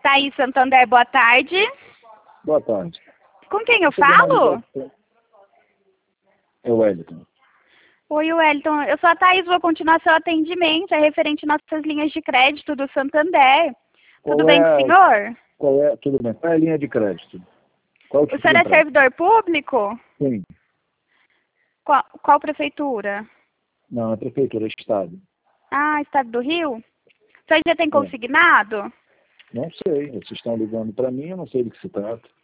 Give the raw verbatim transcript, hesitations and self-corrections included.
Thaís Santander, boa tarde. Boa tarde. Com quem eu falo? É o Wellington. Oi, Wellington. Eu sou a Thaís, vou continuar seu atendimento. É referente às nossas linhas de crédito do Santander. Qual Tudo é bem com o a- senhor? Qual é, tudo bem. Qual é a linha de crédito? Qual o O tipo senhor de é empréstimo? servidor público? Sim. Qual, qual prefeitura? Não, é prefeitura, é estado. Ah, Estado do Rio? O senhor já tem É. consignado? Não sei. Vocês estão ligando para mim, eu não sei do que se trata.